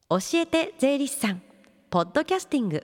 教えて税理士さんポッドキャスティング。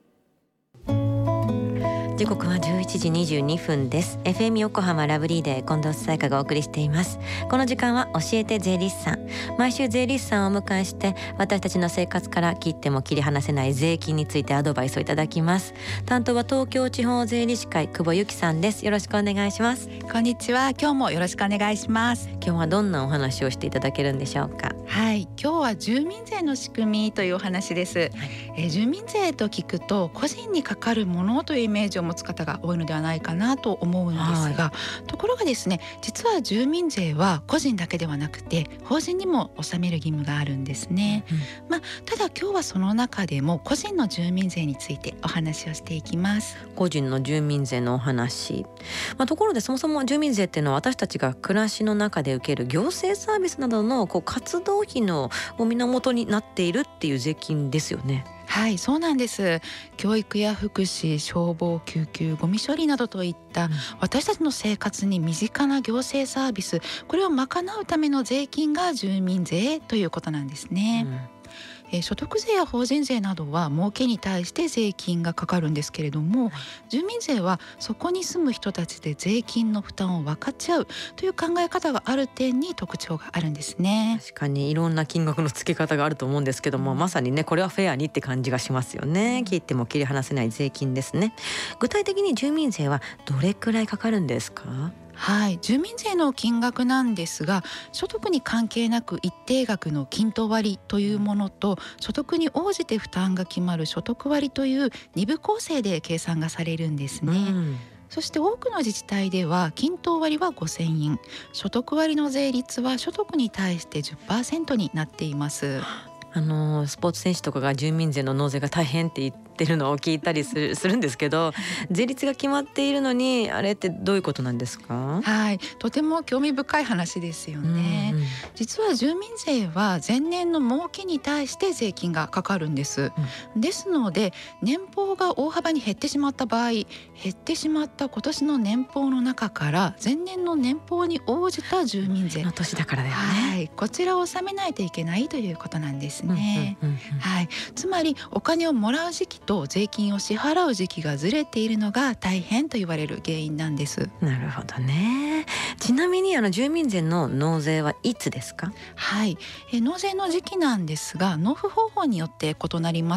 時刻は11時22分です。 FM 横浜ラブリーで近藤紗友香がお送りしています。この時間は教えて税理士さん。毎週税理士さんをお迎えして私たちの生活から切っても切り離せない税金についてアドバイスをいただきます。担当は東京地方税理士会久保由紀さんです。よろしくお願いします。 こんにちは。今日もよろしくお願いします。 今日はどんなお話をしていただけるんでしょうか。 はい、今日は住民税の仕組みというお話です。住民税と聞くと個人にかかるものというイメージを持つ方が多いのではないかなと思うんですが、ところがですね、実は住民税は個人だけではなくて法人にも納める義務があるんですね。ただ今日はその中でも個人の住民税についてお話をしていきます。 個人の住民税のお話、ところでそもそも住民税っていうのは私たちが暮らしの中で受ける行政サービスなどの活動費の源になっているっていう税金ですよね。 はい、そうなんです。教育や福祉、消防、救急、ゴミ処理などといった私たちの生活に身近な行政サービス、これを賄うための税金が住民税ということなんですね。所得税や法人税などは儲けに対して税金がかかるんですけれども、住民税はそこに住む人たちで税金の負担を分かち合うという考え方がある点に特徴があるんですね。 確かにいろんな金額の付け方があると思うんですけども、まさにねこれはフェアにって感じがしますよね。切っても切り離せない税金ですね。具体的に住民税はどれくらいかかるんですか？ はい、住民税の金額なんですが、所得に関係なく一定額の均等割というものと、所得に応じて負担が決まる所得割という二部構成で計算がされるんですね。そして多くの自治体では均等割は5000円、所得割の税率は所得に対して 10% になっています。 スポーツ選手とかが住民税の納税が大変って言ってるのを聞いたりするんですけど、税率が決まっているのにあれってどういうことなんですか？ はい、とても興味深い話ですよね。実は住民税は前年の儲けに対して税金がかかるんです。ですので年俸が大幅に減ってしまった場合、減ってしまった今年の年俸の中から前年の年俸に応じた住民税の年だからだよね。 こちらを納めないといけないということなんですね。つまりお金をもらう時期と税金を支払う時期がずれているのが大変と言われる原因なんです。 なるほどね。ちなみに住民税の納税はいつですか？ はい、納税の時期なんですが納付方法によって異なります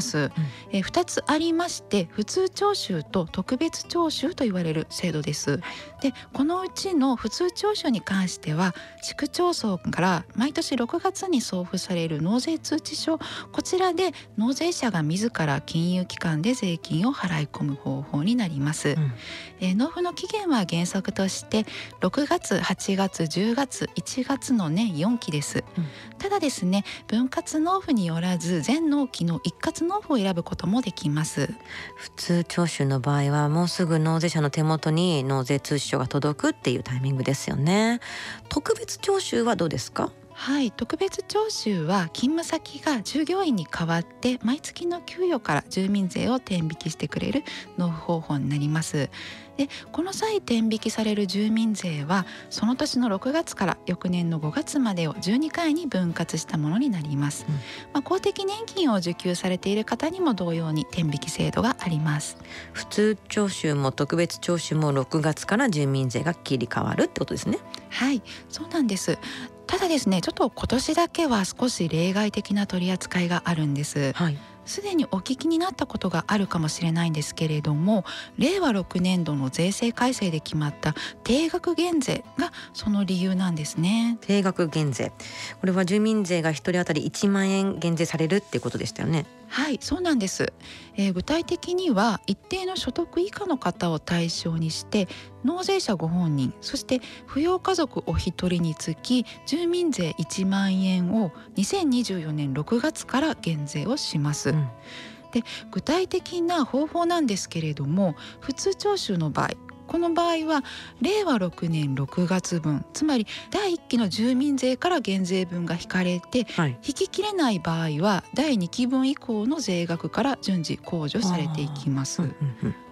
。2つありまして、普通徴収と特別徴収と言われる制度です。でこのうちの普通徴収に関しては市区町村から毎年6月に送付される納税通知書、こちらで納税者が自ら金融機関で税金を払い込む方法になります。納付の期限は原則として6月、8月、10月、1月の年4期です。ただですね、分割納付によらず全納期の一括納付を選ぶこともできます。 普通徴収の場合はもうすぐ納税者の手元に納税通知書が届くっていうタイミングですよね。特別徴収はどうですか？ はい、特別徴収は勤務先が従業員に代わって毎月の給与から住民税を転引きしてくれる納付方法になります。でこの際転引きされる住民税はその年の6月から翌年の5月までを12回に分割したものになります。公的年金を受給されている方にも同様に転引き制度があります。 普通徴収も特別徴収も6月から住民税が切り替わるってことですね。 はい、そうなんです。ただですね、ちょっと今年だけは少し例外的な取り扱いがあるんです。すでにお聞きになったことがあるかもしれないんですけれども、令和6年度の税制改正で決まった定額減税がその理由なんですね。 定額減税、これは住民税が1人当たり1万円減税されるっていうことでしたよね。 はい、そうなんです。具体的には一定の所得以下の方を対象にして納税者ご本人、そして扶養家族お一人につき住民税1万円を2024年6月から減税をします。で具体的な方法なんですけれども、普通徴収の場合、この場合は令和6年6月分、つまり第1期の住民税から減税分が引かれて、引ききれない場合は第2期分以降の税額から順次控除されていきます。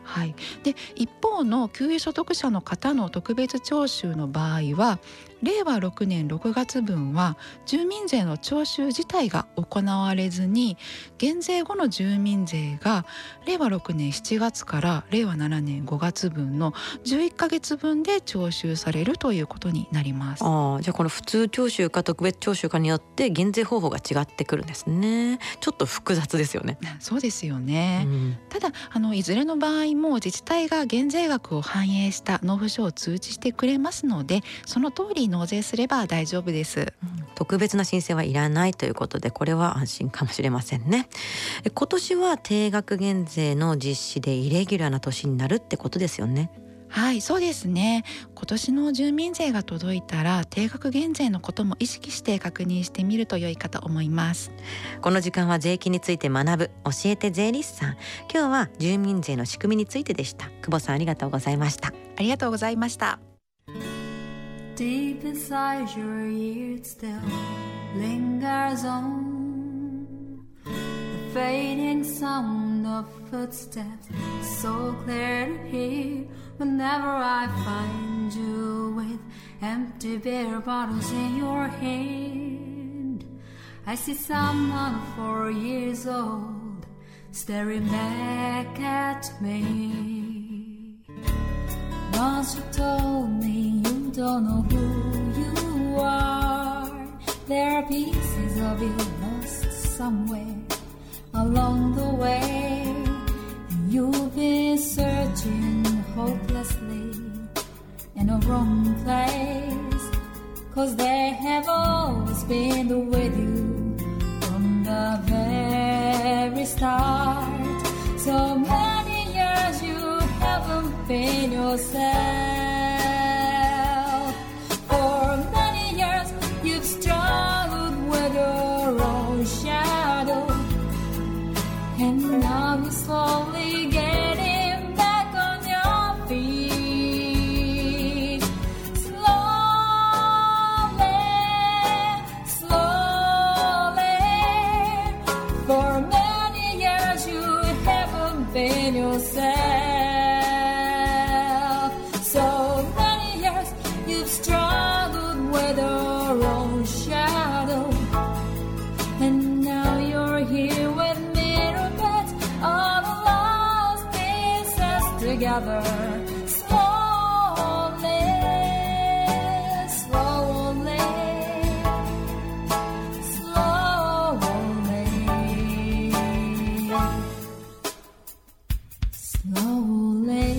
はい、で一方の給与所得者の方の特別徴収の場合は令和6年6月分は住民税の徴収自体が行われずに減税後の住民税が令和6年7月から令和7年5月分の11ヶ月分で徴収されるということになります。 じゃあこの普通徴収か特別徴収かによって減税方法が違ってくるんですね。ちょっと複雑ですよね。 そうですよね、ただいずれの場合も自治体が減税額を反映した納付書を通知してくれますのでその通り納税すれば大丈夫です、 特別な申請はいらないということでこれは安心かもしれませんね。今年は定額減税の実施でイレギュラーな年になるってことですよね。 はい、そうですね。今年の住民税が届いたら定額減税のことも意識して確認してみると良いかと思います。 この時間は税金について学ぶ教えて税理士さん。今日は住民税の仕組みについてでした。久保さんありがとうございました。 ありがとうございました。 Deep inside your ear it still lingers on the fading sound of footsteps so clear to hear whenever I find you with empty beer bottles in your hand. I see someone 4 years old staring back at me. Once you told me you don't know who you are. There are pieces of you lost somewhere along the way. You've been searching hopelessly in a wrong place, 'cause they have always been with you from the very start. So many years you haven't been yourself. For many years you've struggled with your own shadow, and now you're slowly getting back on your feet. Slowly, slowly. For many years you haven't been yourself. So many years you've struggled with your own shadow, and now you're here with me to put all the lost pieces together. Slowly, slowly, slowly, slowly.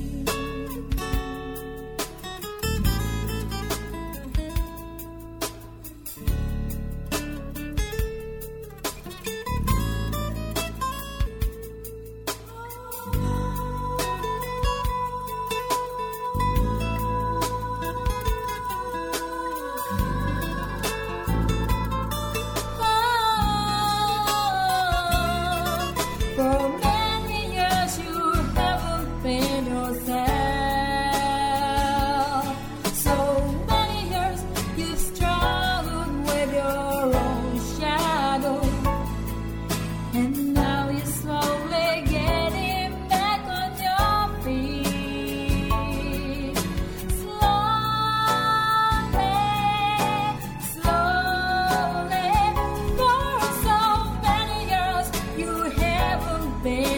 For many years you haven't been yourself. So many years you've struggled with your own shadow, and now you're slowly getting back on your feet. Slowly, slowly. For so many years you haven't been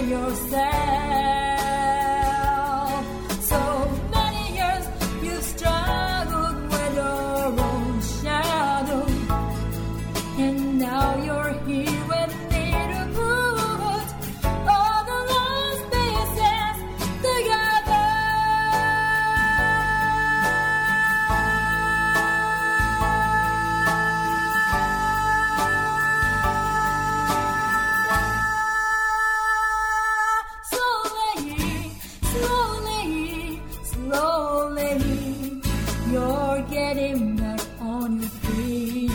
yourself. So many years you've struggled with your own shadow, and now you're here with me to put all the lost pieces together. Slowly, slowly, slowly, you're getting back on your feet.